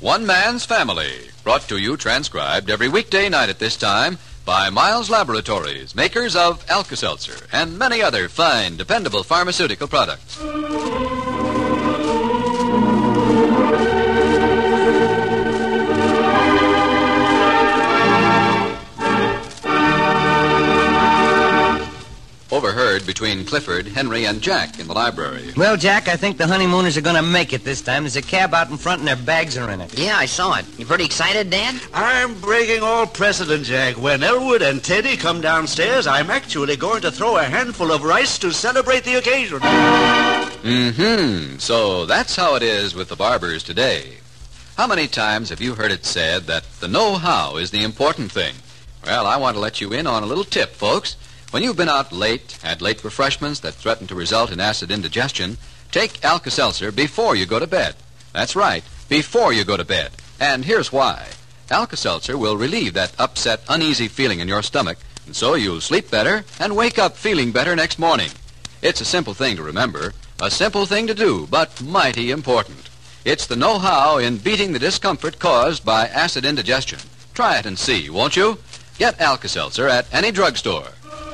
One Man's Family, brought to you transcribed every weekday night at this time by Miles Laboratories, makers of Alka-Seltzer and many other fine, dependable pharmaceutical products. Overheard between Clifford, Henry, and Jack in the library. Well, Jack, I think the honeymooners are going to make it this time. There's a cab out in front and their bags are in it. Yeah, I saw it. You pretty excited, Dad? I'm breaking all precedent, Jack. When Elwood and Teddy come downstairs, I'm actually going to throw a handful of rice to celebrate the occasion. So that's how it is with the barbers today. How many times have you heard it said that the know-how is the important thing? Well, I want to let you in on a little tip, folks. When you've been out late, had late refreshments that threaten to result in acid indigestion, take Alka-Seltzer before you go to bed. That's right, before you go to bed. And here's why. Alka-Seltzer will relieve that upset, uneasy feeling in your stomach, and so you'll sleep better and wake up feeling better next morning. It's a simple thing to remember, a simple thing to do, but mighty important. It's the know-how in beating the discomfort caused by acid indigestion. Try it and see, won't you? Get Alka-Seltzer at any drugstore.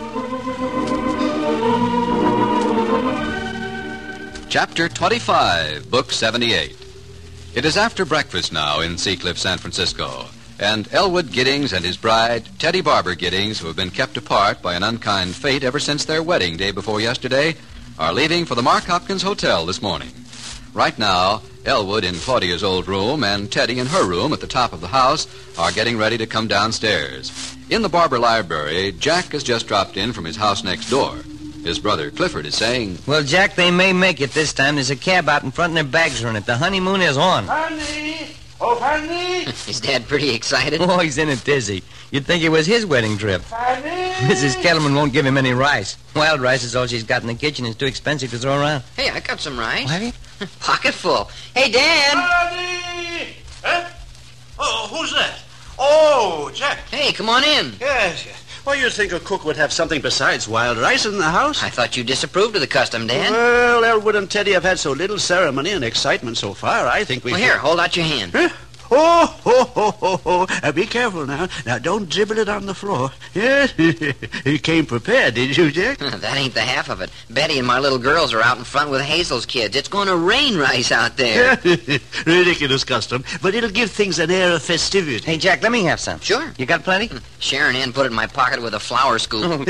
Chapter 25, Book 78. It is after breakfast now in Seacliff, San Francisco, and Elwood Giddings and his bride, Teddy Barber Giddings, who have been kept apart by an unkind fate ever since their wedding day before yesterday, are leaving for the Mark Hopkins Hotel this morning. Right now, Elwood in Claudia's old room and Teddy in her room at the top of the house are getting ready to come downstairs. In the Barber library, Jack has just dropped in from his house next door. His brother Clifford is saying, Well, Jack, they may make it this time. There's a cab out in front and their bags are in it. The honeymoon is on. Fanny! Oh, Fanny! Is Dad pretty excited? Oh, he's in a tizzy. You'd think it was his wedding trip. Fanny! Mrs. Kettleman won't give him any rice. Wild rice is all she's got in the kitchen. It's too expensive to throw around. Hey, I got some rice. Oh, have you? Pocket full. Hey, Dad! Fanny! Huh? Oh, who's that? Oh, Jack. Hey, come on in. Yes, yes. Well, you'd think a cook would have something besides wild rice in the house. I thought you disapproved of the custom, Dad. Well, Elwood and Teddy have had so little ceremony and excitement so far, I think we Well, should... here, hold out your hand. Huh? Oh, ho, ho, ho, ho. Be careful now. Now, don't dribble it on the floor. Yes, you came prepared, did you, Jack? That ain't the half of it. Betty and my little girls are out in front with Hazel's kids. It's going to rain rice out there. Ridiculous custom, but it'll give things an air of festivity. Hey, Jack, let me have some. Sure. You got plenty? Sharon Ann put it in my pocket with a flour scoop.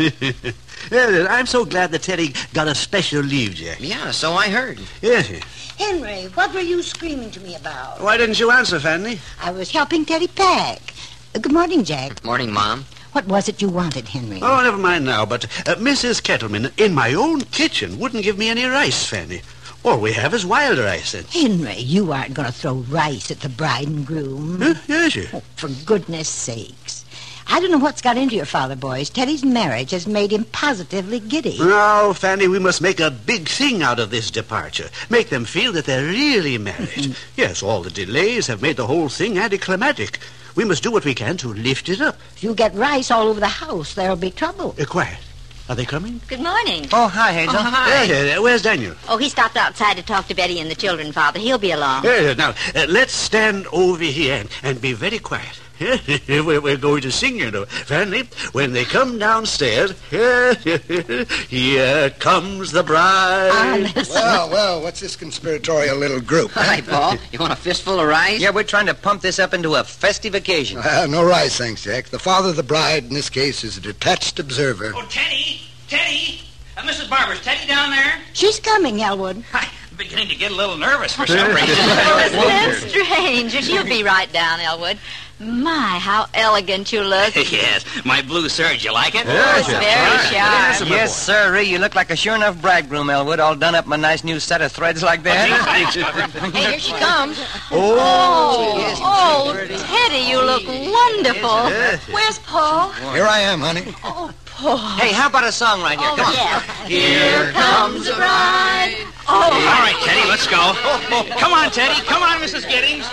Yeah, I'm so glad that Teddy got a special leave, Jack. Yeah, so I heard. Yes. Henry, what were you screaming to me about? Why didn't you answer, Fanny? I was helping Teddy pack. Good morning, Jack. Morning, Mom. What was it you wanted, Henry? Oh, never mind now, but Mrs. Kettleman, in my own kitchen, wouldn't give me any rice, Fanny. All we have is wild rice. Henry, you aren't going to throw rice at the bride and groom. Huh? Yes, sir. Oh, for goodness sakes. I don't know what's got into your father, boys. Teddy's marriage has made him positively giddy. Now, Fanny, we must make a big thing out of this departure. Make them feel that they're really married. Yes, all the delays have made the whole thing anticlimactic. We must do what we can to lift it up. If you get rice all over the house, there'll be trouble. Quiet. Are they coming? Good morning. Oh, hi, Hazel. Hi. Where's Daniel? Oh, he stopped outside to talk to Betty and the children, Father. He'll be along. Now, let's stand over here and be very quiet. We're going to sing, you know. Fanny, when they come downstairs, here comes the bride. Well, what's this conspiratorial little group? Hi, Paul. You want a fistful of rice? Yeah, we're trying to pump this up into a festive occasion. No rice, thanks, Jack. The father of the bride, in this case, is a detached observer. Oh, Teddy! Mrs. Barber's Teddy down there? She's coming, Elwood. I'm beginning to get a little nervous for some reason. That's strange. She'll be right down, Elwood. My, how elegant you look. Yes, my blue serge. You like it? It's very sharp. Yes, sir. You look like a sure enough bridegroom, Elwood, all done up in a nice new set of threads like that. Hey, here she comes. Oh, Teddy, you look wonderful. Where's Paul? Here I am, honey. Hey, how about a song right here? Come on. Yeah. Here comes the bride. All right, Teddy, let's go. Come on, Teddy. Come on, Mrs. Giddings.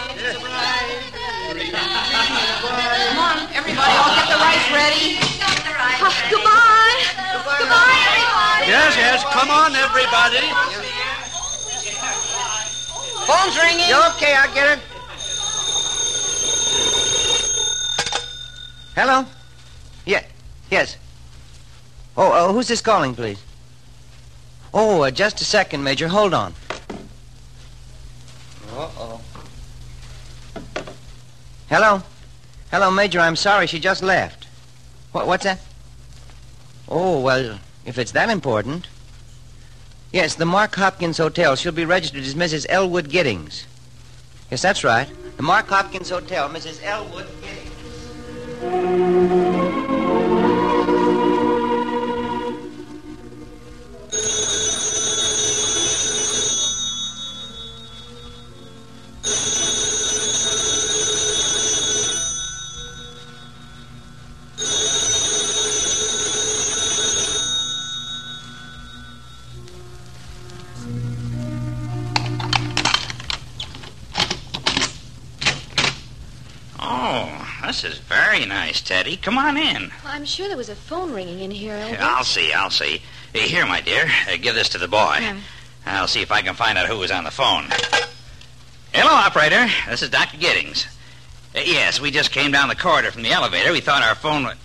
Come on, everybody, I'll get the rice ready. Goodbye. Goodbye, everyone. Yes, come on, everybody. Phone's ringing. You okay? I'll get it. Hello? Yeah, yes. Oh, who's this calling, please? Oh, just a second, Major. Hold on. Uh-oh. Hello? Hello, Major. I'm sorry. She just left. What's that? Oh, well, if it's that important. Yes, the Mark Hopkins Hotel. She'll be registered as Mrs. Elwood Giddings. Yes, that's right. The Mark Hopkins Hotel, Mrs. Elwood Giddings. This is very nice, Teddy. Come on in. I'm sure there was a phone ringing in here, Elwood. I'll see. Here, my dear. Give this to the boy. Yeah. I'll see if I can find out who was on the phone. Hello, operator. This is Dr. Giddings. Yes, we just came down the corridor from the elevator. We thought our phone would...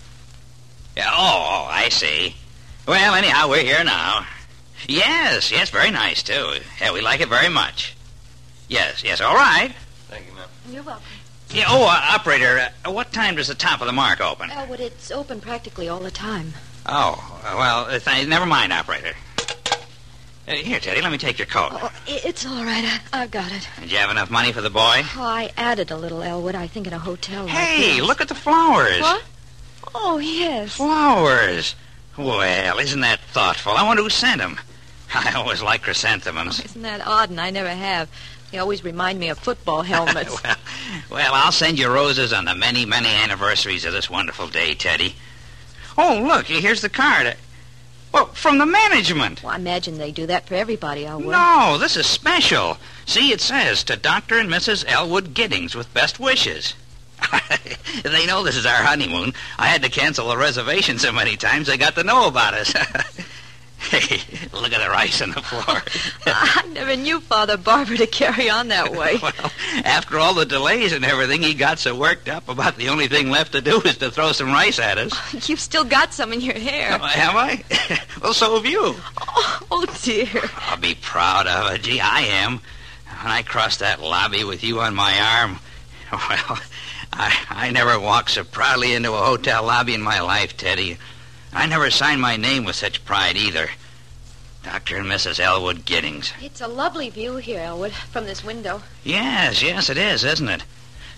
Oh, I see. Well, anyhow, we're here now. Yes, very nice, too. Yeah, we like it very much. Yes, all right. Thank you, ma'am. You're welcome. Yeah, operator, what time does the top of the Mark open? Elwood, it's open practically all the time. Oh, well, never mind, operator. Here, Teddy, let me take your coat. Oh, it's all right. I've got it. Did you have enough money for the boy? Oh, I added a little, Elwood, I think in a hotel Hey, like this. look at the flowers. What? Oh, yes. Flowers. Well, isn't that thoughtful? I wonder who sent them. I always like chrysanthemums. Isn't that odd? And I never have. They always remind me of football helmets. well, I'll send you roses on the many, many anniversaries of this wonderful day, Teddy. Oh, look, here's the card. Well, from the management. Well, I imagine they do that for everybody, Elwood. No, this is special. See, it says, to Dr. and Mrs. Elwood Giddings with best wishes. They know this is our honeymoon. I had to cancel the reservation so many times they got to know about us. Hey, look at the rice on the floor. I never knew Father Barber to carry on that way. Well, after all the delays and everything, he got so worked up about the only thing left to do is to throw some rice at us. You've still got some in your hair. Have I? Well, so have you. Oh, dear. I'll be proud of it. Gee, I am. When I crossed that lobby with you on my arm, well, I never walked so proudly into a hotel lobby in my life, Teddy. I never signed my name with such pride either. Dr. and Mrs. Elwood Giddings. It's a lovely view here, Elwood, from this window. Yes, it is, isn't it?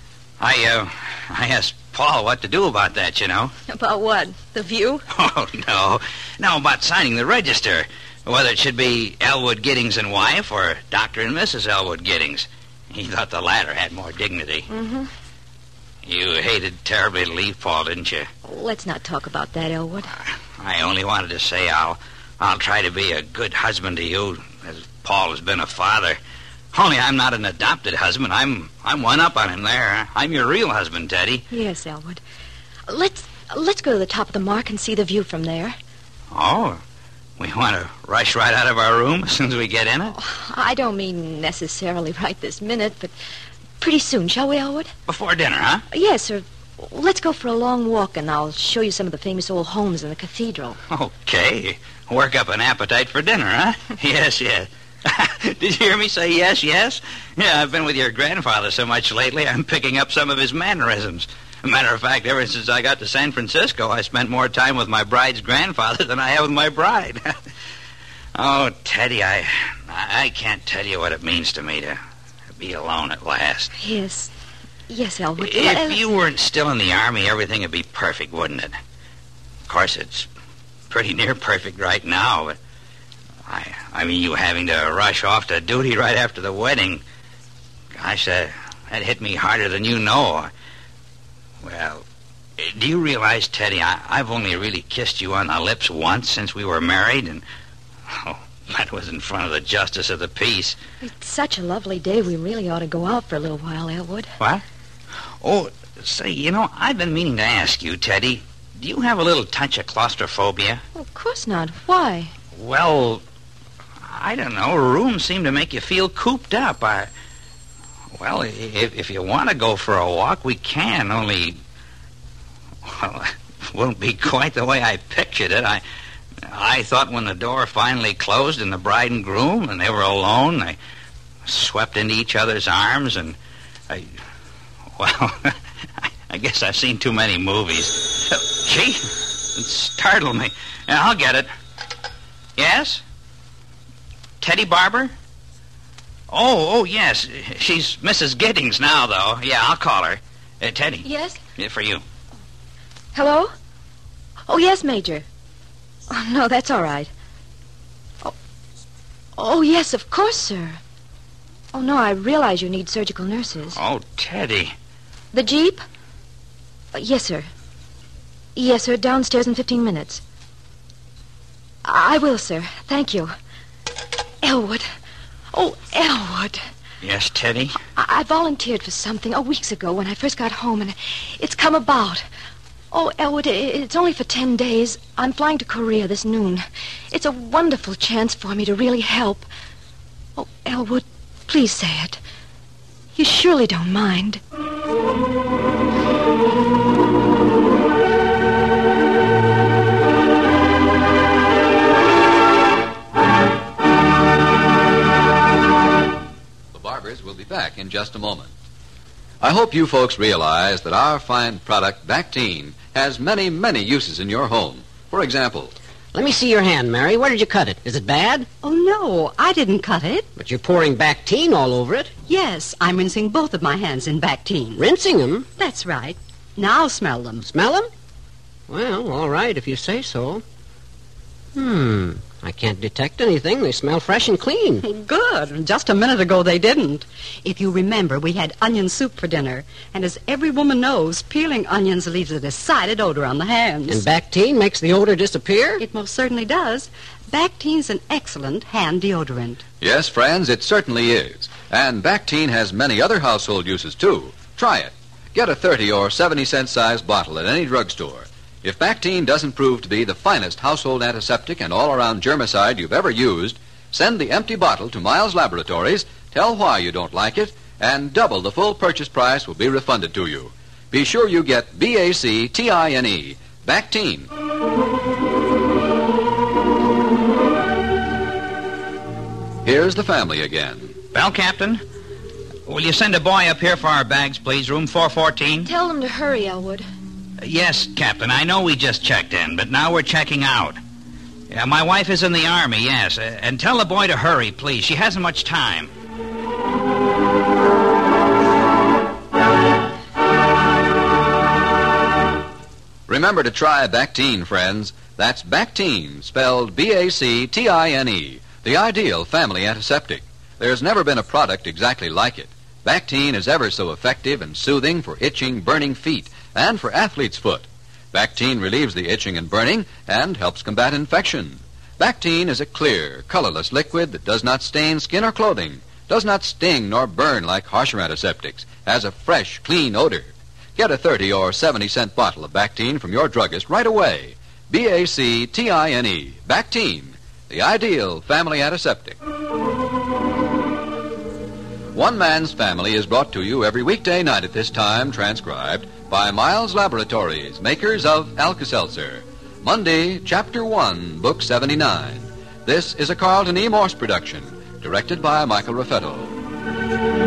I asked Paul what to do about that, you know. About what? The view? Oh, no. No, about signing the register. Whether it should be Elwood Giddings and wife or Dr. and Mrs. Elwood Giddings. He thought the latter had more dignity. Mm-hmm. You hated terribly to leave Paul, didn't you? Let's not talk about that, Elwood. I only wanted to say I'll try to be a good husband to you, as Paul has been a father. Only I'm not an adopted husband. I'm one up on him there. I'm your real husband, Teddy. Yes, Elwood. Let's go to the top of the Mark and see the view from there. Oh, we want to rush right out of our room as soon as we get in it? Oh, I don't mean necessarily right this minute, but pretty soon, shall we, Elwood? Before dinner, huh? Yes, sir. Let's go for a long walk, and I'll show you some of the famous old homes in the cathedral. Okay. Work up an appetite for dinner, huh? Yes. Did you hear me say yes? Yeah, I've been with your grandfather so much lately, I'm picking up some of his mannerisms. Matter of fact, ever since I got to San Francisco, I spent more time with my bride's grandfather than I have with my bride. Oh, Teddy, I can't tell you what it means to me to be alone at last. Yes, Elwood. If you weren't still in the Army, everything would be perfect, wouldn't it? Of course, it's pretty near perfect right now, but I mean, you having to rush off to duty right after the wedding. Gosh, that hit me harder than you know. Well, do you realize, Teddy, I've only really kissed you on the lips once since we were married, and that was in front of the Justice of the Peace. It's such a lovely day. We really ought to go out for a little while, Elwood. What? Oh, say, I've been meaning to ask you, Teddy, do you have a little touch of claustrophobia? Well, of course not. Why? Well, I don't know. Rooms seem to make you feel cooped up. Well, if you want to go for a walk, we can, only... Well, it won't be quite the way I pictured it. I thought when the door finally closed and the bride and groom and they were alone, they swept into each other's arms and I guess I've seen too many movies. Gee, it startled me. Yeah, I'll get it. Yes? Teddy Barber? Oh, yes. She's Mrs. Giddings now, though. Yeah, I'll call her. Teddy. Yes? Yeah, for you. Hello? Oh, yes, Major. Oh, no, that's all right. Oh, yes, of course, sir. Oh, no, I realize you need surgical nurses. Oh, Teddy. The Jeep? Yes, sir. Yes, sir, downstairs in 15 minutes. I will, sir. Thank you. Elwood. Oh, Elwood. Yes, Teddy? I volunteered for something weeks ago when I first got home, and it's come about. Oh, Elwood, it's only for 10 days. I'm flying to Korea this noon. It's a wonderful chance for me to really help. Oh, Elwood, please say it. You surely don't mind. We'll be back in just a moment. I hope you folks realize that our fine product, Bactine, has many, many uses in your home. For example... Let me see your hand, Mary. Where did you cut it? Is it bad? Oh, no, I didn't cut it. But you're pouring Bactine all over it. Yes, I'm rinsing both of my hands in Bactine. Rinsing them? That's right. Now smell them. Smell them? Well, all right, if you say so. I can't detect anything. They smell fresh and clean. Good. Just a minute ago they didn't. If you remember, we had onion soup for dinner. And as every woman knows, peeling onions leaves a decided odor on the hands. And Bactine makes the odor disappear? It most certainly does. Bactine's an excellent hand deodorant. Yes, friends, it certainly is. And Bactine has many other household uses, too. Try it. Get a 30 or 70-cent size bottle at any drugstore. If Bactine doesn't prove to be the finest household antiseptic and all-around germicide you've ever used, send the empty bottle to Miles Laboratories, tell why you don't like it, and double the full purchase price will be refunded to you. Be sure you get Bactine, Bactine. Here's the family again. Well, Captain, will you send a boy up here for our bags, please? Room 414? Tell them to hurry, Elwood. Yes, Captain, I know we just checked in, but now we're checking out. Yeah, my wife is in the Army, yes. And tell the boy to hurry, please. She hasn't much time. Remember to try Bactine, friends. That's Bactine, spelled Bactine, the ideal family antiseptic. There's never been a product exactly like it. Bactine is ever so effective and soothing for itching, burning feet, and for athlete's foot. Bactine relieves the itching and burning and helps combat infection. Bactine is a clear, colorless liquid that does not stain skin or clothing, does not sting nor burn like harsher antiseptics, has a fresh, clean odor. Get a 30 or 70-cent bottle of Bactine from your druggist right away. Bactine, Bactine, the ideal family antiseptic. One Man's Family is brought to you every weekday night at this time, transcribed by Miles Laboratories, makers of Alka-Seltzer. Monday, Chapter 1, Book 79. This is a Carlton E. Morse production, directed by Michael Raffetto.